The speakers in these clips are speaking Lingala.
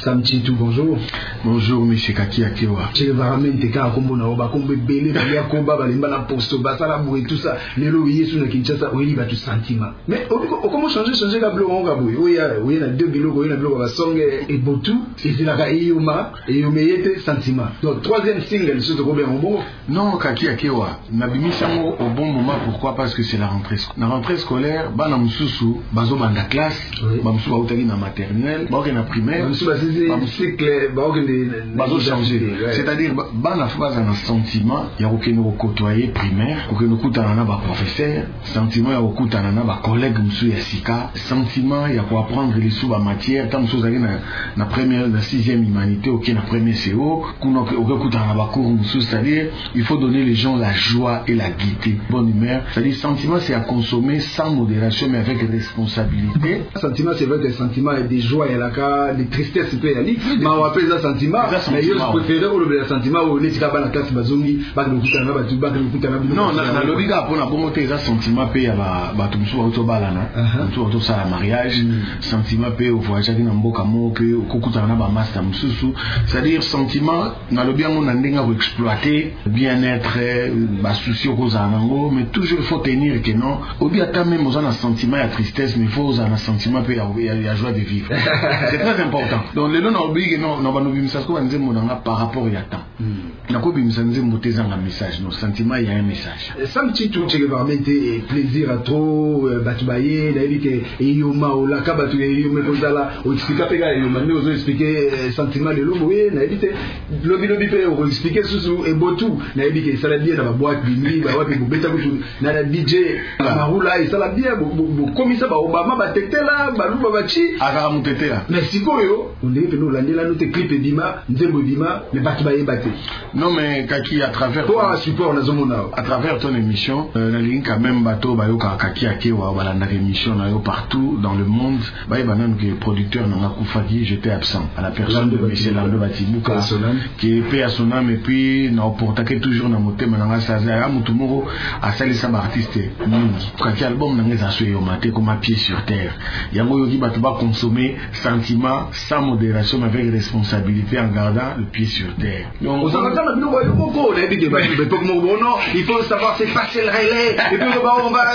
Samchi tout bonjour. Bonjour monsieur Kaki Akewa. Je vais ramener car comme on a comme belé balia combat balimba la poste basala boue tout ça. Les loyers sur le Kinshasa oui va tout sentiment. Mais comment changer la bleu on gaboué. Oui la deux bilo oui la bleu va song et botou et c'est la Ioma et Yomeyete sentiment. Donc troisième single sur le Robert Ombo. Non Kaki Akewa. Nabimisa mo au bon moment pourquoi parce que c'est la rentrée scolaire. La rentrée scolaire bana mususu bazo banda classe ba mususu ba utaki na maternelle ba na primaire mususu ba cycle ba bazo changer. C'est-à-dire bana fa baza na sentiment ya kokeno côtoyer primaire kokeno kutana na ba professeur sentiment ya kokutana na ba collègue mususu ya sika sentiment ya ko apprendre les sous ba matière tant mususu zali na première na 6e humanité OK na premier CO kuno okutana na ba cours mususu c'est-à-dire il faut donner les gens la joie et la gaieté bonne humeur c'est-à-dire sentiment c'est à consommer sans modération mais avec responsabilité. Sentiment c'est vrai que sentiment est des joies et la cas des tristesses peut y aller mais on appelle ça sentiment mais je préfère le sentiment où les tika bana classe bazongi ba de kutana ba tu ba de kutana non na lobika pona bongo te za sentiment pe ya ba tu musu auto balana tu auto ça mariage sentiment pe au voyage na mboka moke okukutana na ba master mususu c'est-à-dire sentiment na lobia ngo na ndenga ko exploiter bien-être ba souci ko za nango mais toujours il faut tenir que non obi ata même aux un sentiment ya tristesse mais il faut un sentiment pe ya joie de vivre c'est très important donc les non obi non ba no bimisa ko banze monanga par rapport ya temps na ko bimisa nze moteza nga message no sentiment il y a un message ça petit tout tu vas mettre plaisir à trop batubaye na elike eyoma ola ka batu eyoma kozala o expliquer pe ga eyoma mais ozo expliquer sentiment de l'homme oui na elite lobi pe o expliquer sous et botu na elike ça la bien na ba boîte bini ba wapi ko beta kutu na la DJ marula et ça la bien comme ça ba Obama ba tetela ba luba ba chi aka mutetela mais sikoyo on est que nous landela nous te clip bima nzembo bima mais batubaye baté non mais Kaki à travers toi support na zomona à travers ton émission na ligne quand même bateau bayoka Kaki Akewa balanda émission na yo partout dans le monde baye banan que producteur na Kufaki j'étais absent à la personne de monsieur Lando Batibuka qui est paix à son âme et puis na portake toujours na motema na saza ya mutu moko asali sa artiste mingi Kaki album na ngeza so yo maté comme un pied sur terre yango yoki bato ba consommer sentiment sans modération mais avec responsabilité en gardant le pied sur terre donc il faut savoir c'est passer le relais et puis on va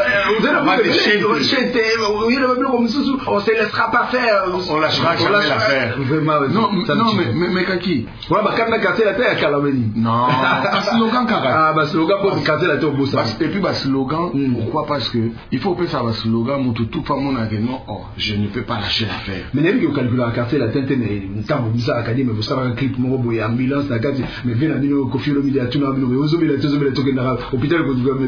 on se laissera pas faire on lâchera jamais l'affaire non mais Kaki voilà bah quand casser la terre Kalameni non slogan kara bah slogan pour casser la terre au bossa et puis bah slogan pourquoi parce que il faut faire ça bah slogan mutu tout pas mon avec non oh je ne peux pas lâcher l'affaire mais n'aime que calculer casser la tête mais ntambo bisa akadi mais vous savez un clip mo boy ambulance na kati mais vient nino ko filo media tuna bino mais ozo bila tozo bila tokenda hôpital ko mais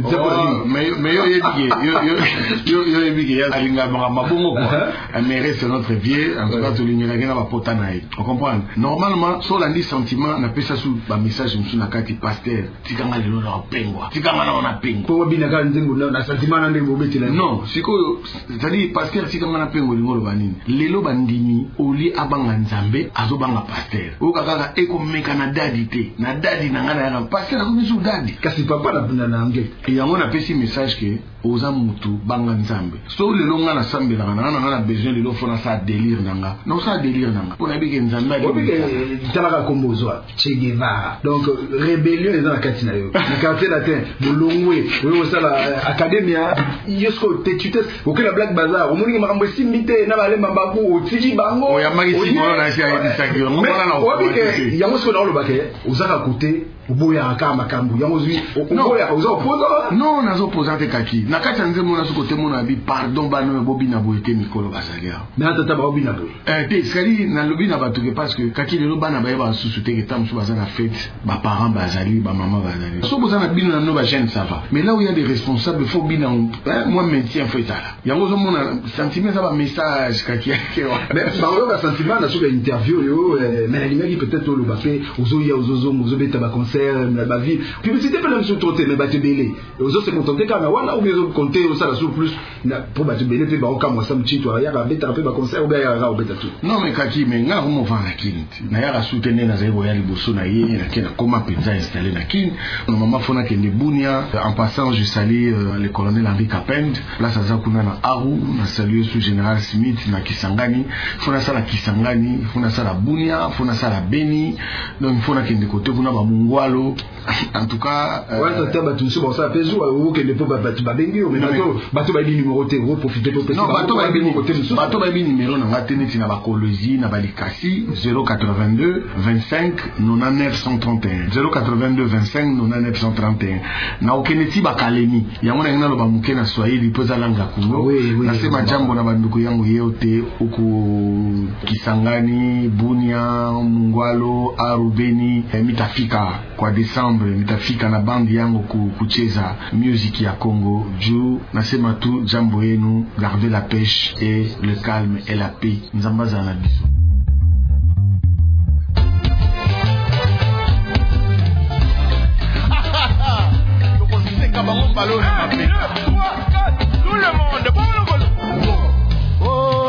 yo yebi ya alinga mabongo quoi mais reste notre vieux en tout cas to linyela na ba potana on comprend normalement sur la sentiment na pesa sous ba message musu na kati pasteur tikanga lelo na pengwa tikanga na ona pengwa ko bina ka nzengo na sentiment na ndemo betela non siko c'est-à-dire pasteur tikanga na pengwa lingolo banini lelo bandimi oli abanga nzambe azobanga pasteur o kaka eko meka na dadi te na dadi na ngana ya pasteur ko misu dadi kasi papa na nange yango na pesi message que oza mutu banga nzambe so lelo ngana sambela ngana besoin lelo fona sa délire nanga non ça délire nanga pona bike nzambe talaka kombozwa Che Guevara donc rébellion eza na kati na yo na quartier latin bolongwe oyo sala academia yosko tetutes okela black bazar omoni makambo simite na balemba baku otiki bango oya magisi mono na sia edisaki mona na okobike yango so na olobake ozaka côté oboya aka makambo yango zwi oboya oza opposa non nazo posante Kaki na kati nze mona so côté mona bi pardon bano bobi na boyete mikolo basalia mais tata ba bobi na boy te skali na lobi na batuke parce que Kaki lelo bana ba yeba susuté que tam so bazana fête ba parents bazali ba maman bazali so bozana bino na no ba jeune ça va mais là où il y a des responsables faut bina moi maintien fait ça yango zo mona sentiment ça ba message Kaki mais ba sentiment na so ba interview yo mais la limite peut-être le bafé ozo beta ba concert ba vie publicité peut même se tromper mais ba te belé ozo se contenter quand na wala ou bien zo compter au ça sur plus pour ba tubele pe ba okamwa sam chitwa ya ba beta pe ba concert ou ba ya ra beta tout non mais kaki mais nga mo va na kin na ya soutenir na zebo ya liboso na ye na kena comment penza installer na kin normalement fona kende bunia en passant je salue le colonel Henri Kapend place azakuna na Aru na saluer sous général Smith na Kisangani fona sala Kisangani fona sala bunia fona sala Beni donc fona kende côté kuna ba Mungwalo en tout cas ouais ça ba tout ça bon ça peso ou que ne peut pas ba bengi mais bato ba di numéro te profiter pour non bato ba bengi côté bato ba bengi numéro na ngateneti na ba Kolozi na ba Likasi 082 25 99 131 082 25 99 131 na okeneti ba Kalemi yango na ngina lo ba mukena Swahili poza langa kungo na sema jambo na banduku yangu yote uku Kisangani Bunia Mungwalo Arubeni mitafika kwa Desembre mitafika na bandi yangu kucheza music ya Congo juu nasema tu jambo yenu garder la pêche et le calme et la paix nzambaza na biso. Tout le monde, oh,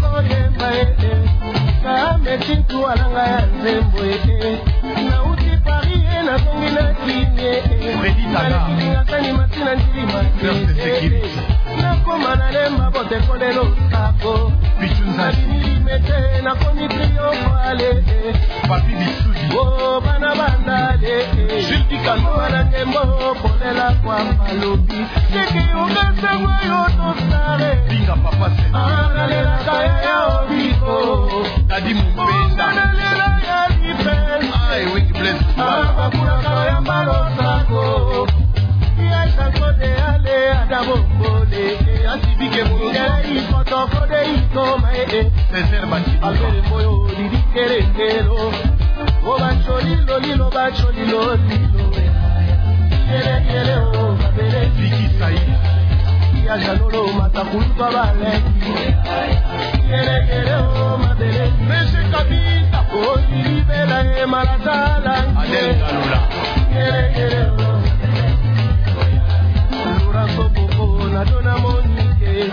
metintu alanga ya nzembo na uti Paris na zongi na kinye ngasani matina njima na koma na lemba bote kolelo sako nilimete na komi trio kwale papi bisuji o bana bandale wana ngembo kolela kwa malobi seki ungese mwayo tostare binga papa se analela kaya ya obiko Dadi Mumbenda analela ya dipel ay wiki bless bakula kaya malosako ya sakode ale adabo kole asibike mungera ikoto kode ikoma César Bati albere moyo didikere kero o bacholi lolilo bacholi lolilo yere yere o babere Viki Sai ya jalolo matakuluka bale yere yere o mabere meshe kabita o libela e malatala adel kalula yere yere o lura sopoko na dona monike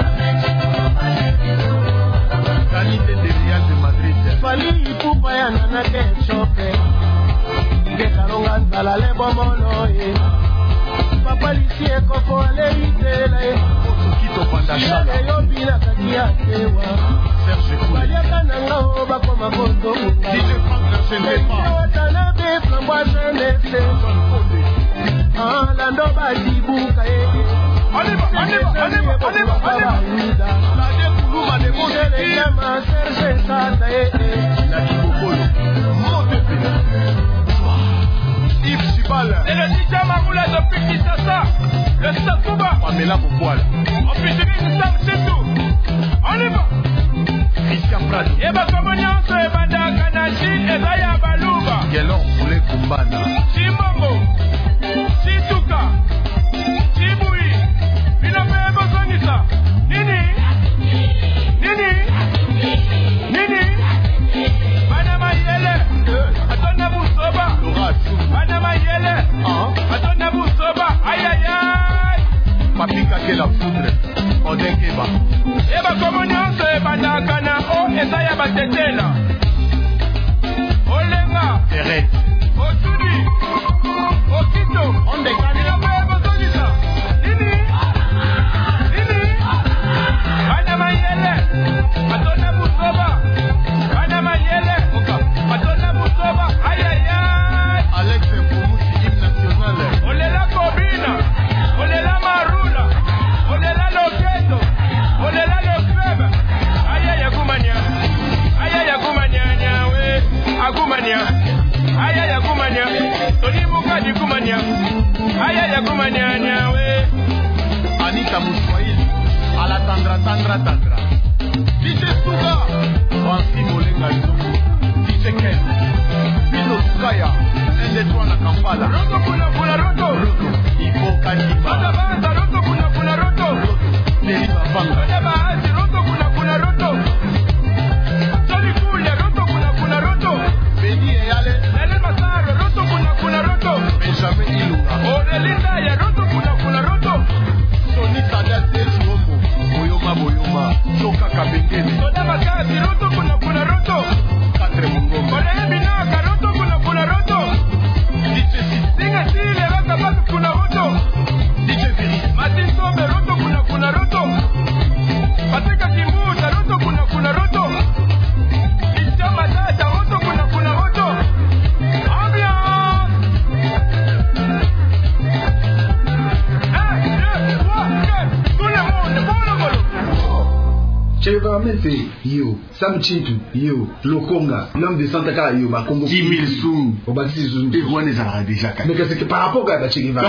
qualité de Real de Madrid fali ipupa ya nana ke chope ike karonga ndala le bomolo papa lisie koko ale itela kito panda shaka yo bila katia kewa Serge Kouli kananga o bakoma boto DJ Frank na Sembepa tana be flamboise nese ah la ndo bazibuka Oliva la de kuluma de mosele yama Serge Sata la kibokolo motepe c'est le DJ Mamoula depuis Kinshasa, le Sakouba. Pamela Bopoil. On peut dire une salle, c'est tout. On y va. Christian Prado. Et bah, comme on y a un banda Kanachi, et Zaya Balouba. Gelon, Oulé Kumbana. Chimambo. Chituka. Chiboui. Pinope Bosonisa. Nini. Madame Yele. Atona Boussoba. Madame Yele. Atona Boussoba. Aïe aïe aïe. Papika ke la foudre. Odekeba. Eba komonyanso ebanda kana o esaya batetela. Olenga. Eret. Otudi. Okito. Ondekani. Bosonisa. Nini. Madame Yele. Atona Boussoba. Madame Yele. Atona Boussoba. Aïe aïe aïe. Alex Foumoussi, hymne national. Olela Kobina. Olela Marula. Olela Loketo. Olela Lokreb. Aïe aïe Agumania. Aïe aïe Agumania. Nyawe. Agumania. Aïe aïe Agumania. Tony Mukadi Gumania. Aïe aïe Agumania. Nyawe. Anita Mouswaïli. À la tandra. DJ Suga. Francis Molenga Zungu. DJ Ken. Pino Sukaya. Un des trois na Kampala. Roto kuna roto. Ipo Kandiba. Bada roto kuna roto. Neri Babanga. Bada roto kuna roto. Tony Kulia roto kuna roto. Beni Eyale. Nene Masaro roto kuna roto. Benjamin Ilunga. Orelinda ya roto kuna roto. Sonic Che Guevara yo Sam Chintu yo Lokonga l'homme de Santaka yo ba Congo 10 000 soum au bâti Zoum et Rwanda ça déjà mais c'est que par rapport à Che Guevara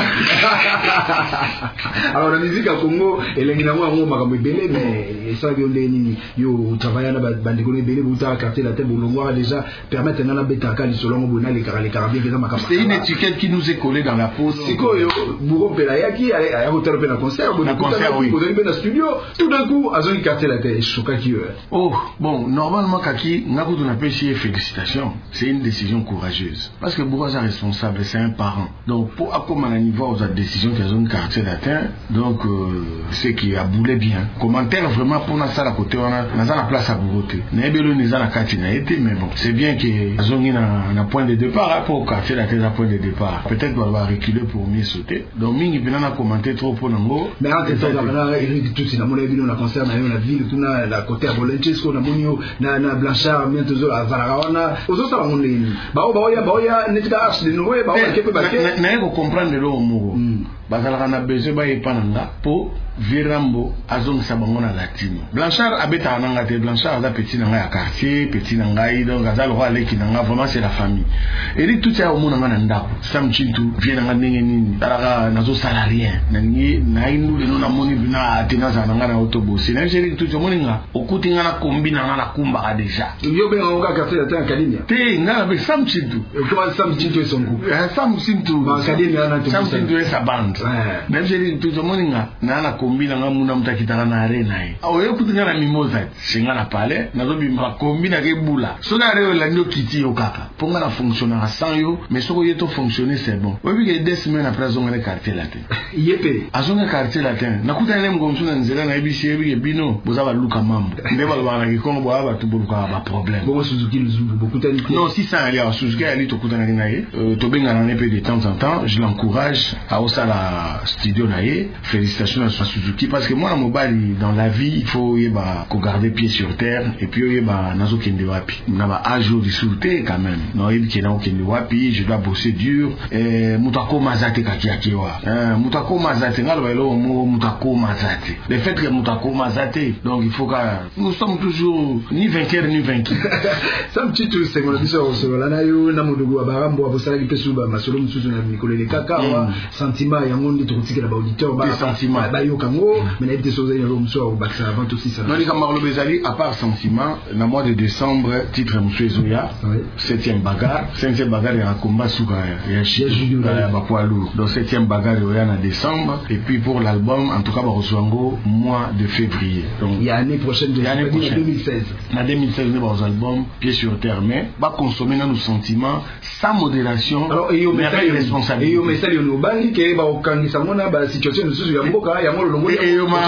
alors la musique à Congo elle est ngina ngo makambo belé mais ça vient de nini yo travailler na bandeko belé buta quartier la tête bolongwa déjà permettre na beta ka lisolongo bona les carabins que ça makambo c'est une étiquette qui nous est collée dans la peau c'est quoi yo Bouro Pelayaki a hotel pe na concert oui vous allez bien dans studio tout d'un coup à zone quartier la tête choka qui oh bon normalement kaki ngaku na pêcher félicitations c'est une décision courageuse parce que Bouro est responsable c'est un parent donc pour accompagner à niveau aux décisions que zone quartier latin donc c'est qui a boulé bien commentaire vraiment pour na sala côté on a la place à Bouroté na ebelo neza na kati na été mais bon c'est bien que zone na point de départ pour quartier latin à point de départ peut-être on va reculer pour mieux sauter donc mingi bina na commenter trop pour nango mais en tout cas Eric tout si na mona ebino na concert na yo na ville tout na la côté à Bolenchesco na monio na Blanchard même toujours à Zaraona ozo sala monde ba oya netika arche de noé ba oya kepe ba na eko comprendre lo mo bazalaka na besoin ba epananga po Virambo azongisa bango na latino Blanchard abeta nanga te Blanchard aza petit nanga ya quartier petit nanga donc azalo aleki nanga vraiment c'est la famille Eric tout ça au monde nanga ndako Sam Chintu vient nanga ndenge nini talaka nazo salarié nangi na inu leno na moni bina atina za nanga na autobus na Eric tout ça moninga okuti ngana kombi nanga na kumba ka déjà yo be nanga quartier ta académie te ngana be Sam Chintu comment Sam Chintu son coup Sam Chintu académie ana to Sam Chintu sa bande na Eric tout ça moninga na kombi nanga muna mtakitana na arena hii oyo kutinga na mimosa singa na pale nazobi ma kombi na kebula so na reo la ndio kiti yo kaka ponga na fonctionner sans yo mais soko yeto fonctionner c'est bon obi ke 2 semaines après zonga le quartier latin yepe azonga quartier latin nakuta ne mgomsu na nzela na ebisi ebi bino bozaba luka mambo ndeba bana kikongo bo aba tubuluka ba problème bon Suzuki Luzubu beaucoup tani non si ça ali Suzuki ali to kutana na ye to benga na nepe de temps en temps je l'encourage à osala studio na ye félicitations à Suzuki parce que moi na mobali dans la vie il faut yeba ko garder pied sur terre et puis yeba nazo kende wapi na ba ajour de sûreté quand même non il qui na kende wapi je dois bosser dur mutako mazate kakiakiwa mutako mazate ngalo belo mutako mazate le fait que mutako mazate donc il faut que nous sommes toujours ni vainqueurs ni vaincus ça me tue tout c'est mon biso so la na yo na mudugu abarambo abosala kipesuba masolo mususu na mikolele kaka wa sentiment ya monde to kutikela ba auditeur ba sentiment ba yo kango mais n'était pas au musou au bac avant aussi ça non les camarades bezali à part sentiment le mois de décembre titre monsieur Zoya 7e bagarre 5e bagarre ya combat suka ya chier ba poids lourd donc 7e bagarre ya na décembre et puis pour l'album en tout cas ba reçoango mois de février donc il y a année prochaine de 2016 na 2016 ne ba album pied sur terre mais ba consommer nos sentiments sans modération alors et yo mais responsabilité et yo message yo bangi ke ba okangisa mona ba situation susu ya mboka ya molo longo et yo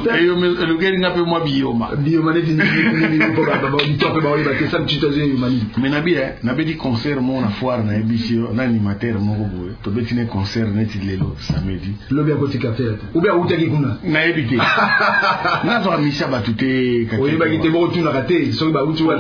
le gars n'a pas moi bioma ne dit ni mboka ba di top ba ba ke sam titaze yo mani mais nabi di concert mon na foire na ebisio na animateur moko boye to betine concert net lelo samedi lobi akoti café ou bien utaki kuna na ebité na zo misha batute ka oyi ba kite bo tuna kate so ba utu wa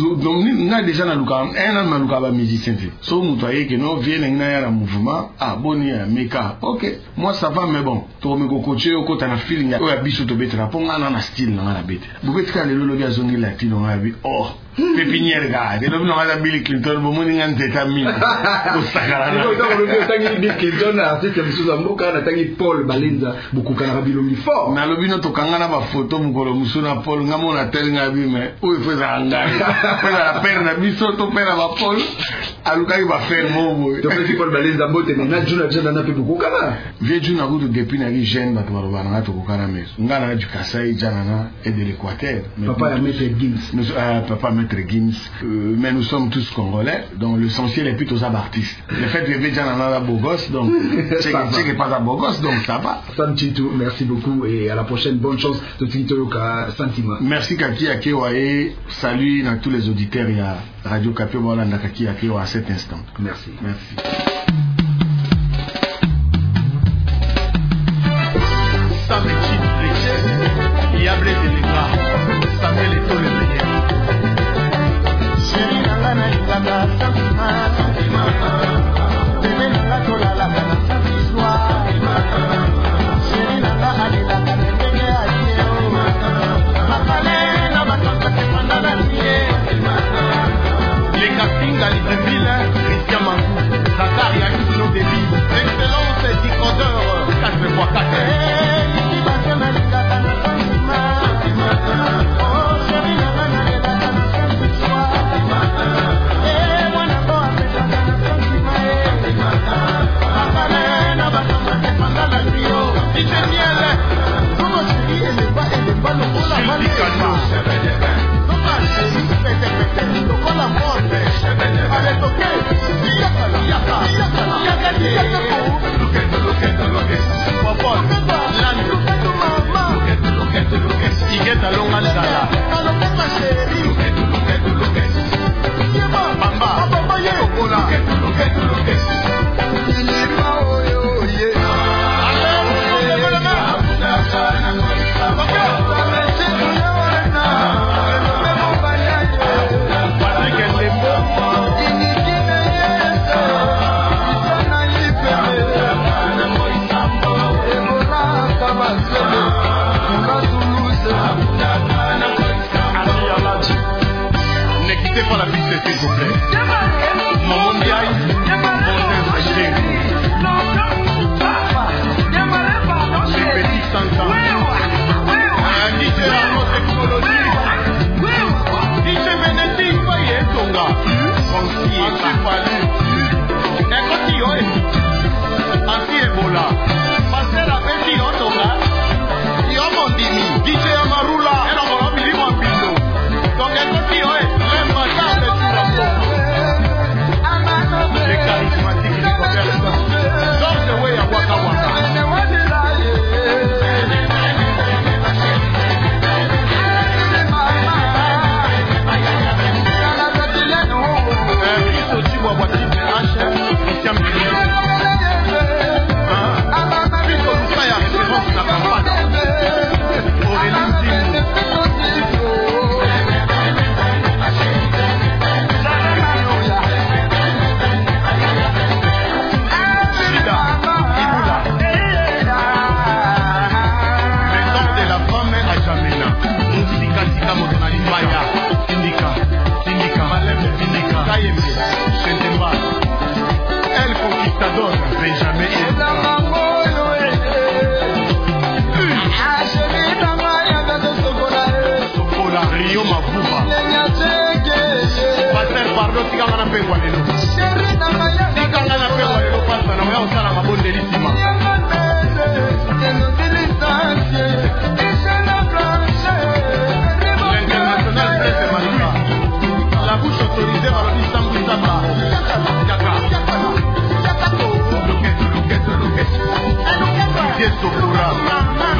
na déjà na luka na luka ba musicien so muto ayeke no vienne na ya mouvement boni ya meka OK moi ça va mais bon to me coacher ko ta na feeling ya oya biso to betera ponga na style na na bete bu betka le lolo ya zongi latino ngabi pépinière gars de l'homme n'a Bill Clinton bon mon ngante tammi ko sakara na ko tangi Bill Clinton artiste musuza mboka na tangi Paul Balenza beaucoup kana bilongi fort na lobino to kangana ba photo mukolo musuna Paul ngamo na tel ngabi mais o il faut ça ngai la perna biso to pera ba Paul alukai ba faire mobo to petit Paul Balenza bote na juna jana na pe beaucoup kana vie juna ko depuis na gi jeune ba to ba na to kana mais ngana du Kasai jana na et de l'Équateur papa ya Maître Gims papa Maître Gims mais nous sommes tous congolais donc l'essentiel est plutôt aux artistes le fait que déjà on a un beau gosse donc c'est pas un beau gosse donc ça va Sam Chintu merci beaucoup et à la prochaine bonne chance de Tito ka sentiment merci Kaki Akewaye salut à tous les auditeurs il y a Radio Kapi Bolanda Kaki Akewa à cet instant merci Sam Chintu il y a blé de l'État ça fait les taux les meilleurs Chérie nanga na linganga santima Bébé nanga tolalaka na santiswa Chérie nanga alelaka ndenge alileo Makale Kinga Libreville, Christian Mangou, Zakaria Kino Devi, excellence décodeur 4x4. Sokura